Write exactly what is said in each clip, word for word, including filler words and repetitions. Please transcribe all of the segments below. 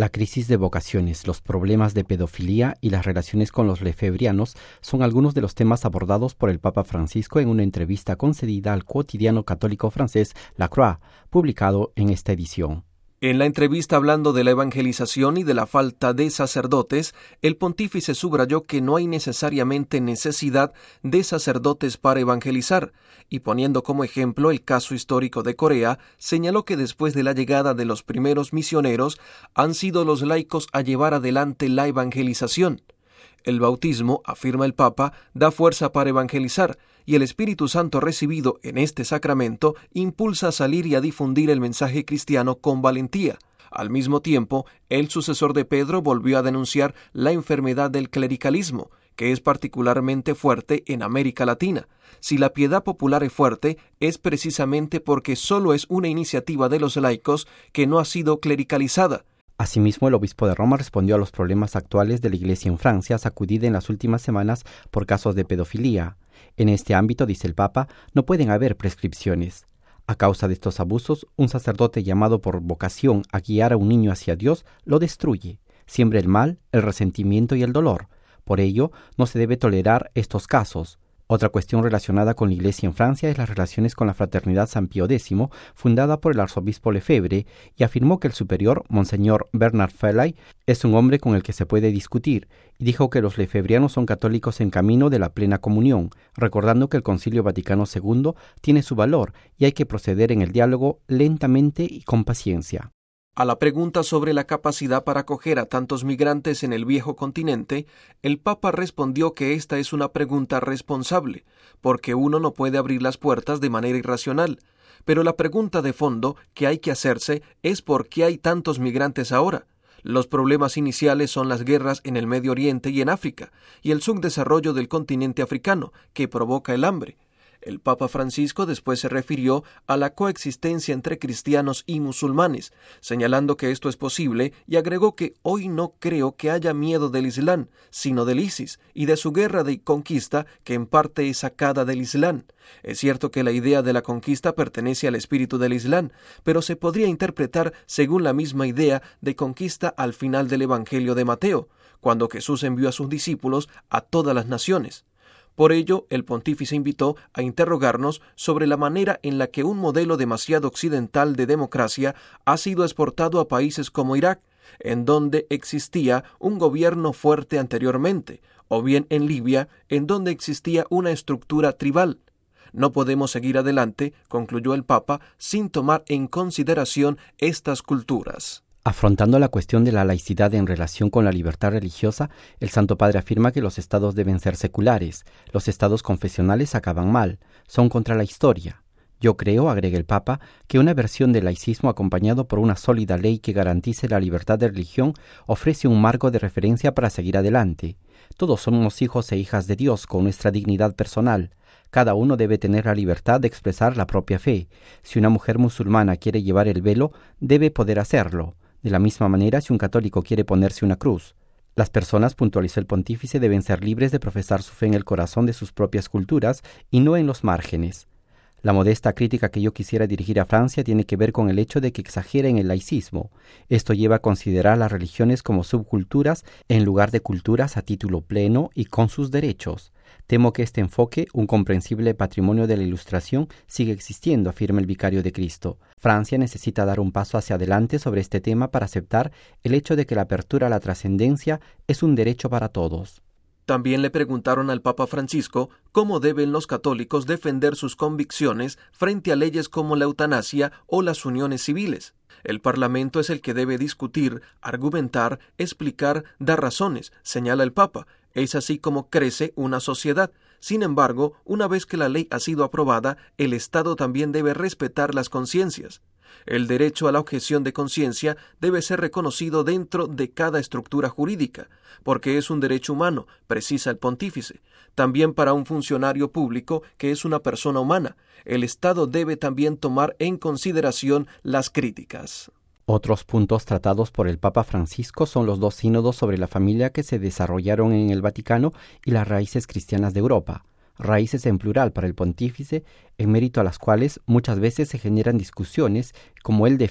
La crisis de vocaciones, los problemas de pedofilia y las relaciones con los lefebvrianos son algunos de los temas abordados por el Papa Francisco en una entrevista concedida al quotidiano católico francés La Croix, publicado en esta edición. En la entrevista hablando de la evangelización y de la falta de sacerdotes, el pontífice subrayó que no hay necesariamente necesidad de sacerdotes para evangelizar, y poniendo como ejemplo el caso histórico de Corea, señaló que después de la llegada de los primeros misioneros han sido los laicos a llevar adelante la evangelización. El bautismo, afirma el Papa, da fuerza para evangelizar, y el Espíritu Santo recibido en este sacramento impulsa a salir y a difundir el mensaje cristiano con valentía. Al mismo tiempo, el sucesor de Pedro volvió a denunciar la enfermedad del clericalismo, que es particularmente fuerte en América Latina. Si la piedad popular es fuerte, es precisamente porque solo es una iniciativa de los laicos que no ha sido clericalizada. Asimismo, el obispo de Roma respondió a los problemas actuales de la Iglesia en Francia, sacudida en las últimas semanas por casos de pedofilia. En este ámbito, dice el Papa, no pueden haber prescripciones. A causa de estos abusos, un sacerdote llamado por vocación a guiar a un niño hacia Dios lo destruye, siembra el mal, el resentimiento y el dolor. Por ello, no se debe tolerar estos casos. Otra cuestión relacionada con la Iglesia en Francia es las relaciones con la Fraternidad San Pío X, fundada por el arzobispo Lefebvre, y afirmó que el superior, Monseñor Bernard Fellay, es un hombre con el que se puede discutir, y dijo que los lefebvrianos son católicos en camino de la plena comunión, recordando que el Concilio Vaticano segundo tiene su valor y hay que proceder en el diálogo lentamente y con paciencia. A la pregunta sobre la capacidad para acoger a tantos migrantes en el viejo continente, el Papa respondió que esta es una pregunta responsable, porque uno no puede abrir las puertas de manera irracional. Pero la pregunta de fondo que hay que hacerse es ¿por qué hay tantos migrantes ahora? Los problemas iniciales son las guerras en el Medio Oriente y en África, y el subdesarrollo del continente africano, que provoca el hambre. El Papa Francisco después se refirió a la coexistencia entre cristianos y musulmanes, señalando que esto es posible, y agregó que hoy no creo que haya miedo del Islam, sino del ISIS y de su guerra de conquista que en parte es sacada del Islam. Es cierto que la idea de la conquista pertenece al espíritu del Islam, pero se podría interpretar según la misma idea de conquista al final del Evangelio de Mateo, cuando Jesús envió a sus discípulos a todas las naciones. Por ello, el pontífice invitó a interrogarnos sobre la manera en la que un modelo demasiado occidental de democracia ha sido exportado a países como Irak, en donde existía un gobierno fuerte anteriormente, o bien en Libia, en donde existía una estructura tribal. No podemos seguir adelante, concluyó el Papa, sin tomar en consideración estas culturas. Afrontando la cuestión de la laicidad en relación con la libertad religiosa, el Santo Padre afirma que los estados deben ser seculares. Los estados confesionales acaban mal, son contra la historia. Yo creo, agrega el Papa, que una versión del laicismo acompañado por una sólida ley que garantice la libertad de religión ofrece un marco de referencia para seguir adelante. Todos somos hijos e hijas de Dios con nuestra dignidad personal. Cada uno debe tener la libertad de expresar la propia fe. Si una mujer musulmana quiere llevar el velo, debe poder hacerlo. De la misma manera, si un católico quiere ponerse una cruz. Las personas, puntualizó el pontífice, deben ser libres de profesar su fe en el corazón de sus propias culturas y no en los márgenes. La modesta crítica que yo quisiera dirigir a Francia tiene que ver con el hecho de que exageren el laicismo. Esto lleva a considerar las religiones como subculturas en lugar de culturas a título pleno y con sus derechos. Temo que este enfoque, un comprensible patrimonio de la Ilustración, sigue existiendo, afirma el vicario de Cristo. Francia necesita dar un paso hacia adelante sobre este tema para aceptar el hecho de que la apertura a la trascendencia es un derecho para todos. También le preguntaron al Papa Francisco cómo deben los católicos defender sus convicciones frente a leyes como la eutanasia o las uniones civiles. El Parlamento es el que debe discutir, argumentar, explicar, dar razones, señala el Papa. Es así como crece una sociedad. Sin embargo, una vez que la ley ha sido aprobada, el Estado también debe respetar las conciencias. El derecho a la objeción de conciencia debe ser reconocido dentro de cada estructura jurídica, porque es un derecho humano, precisa el pontífice. También para un funcionario público que es una persona humana, el Estado debe también tomar en consideración las críticas. Otros puntos tratados por el Papa Francisco son los dos sínodos sobre la familia que se desarrollaron en el Vaticano y las raíces cristianas de Europa. Raíces en plural para el pontífice, en mérito a las cuales muchas veces se generan discusiones, como él define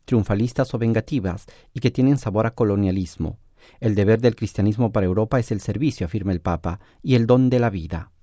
triunfalistas o vengativas, y que tienen sabor a colonialismo. El deber del cristianismo para Europa es el servicio, afirma el Papa, y el don de la vida.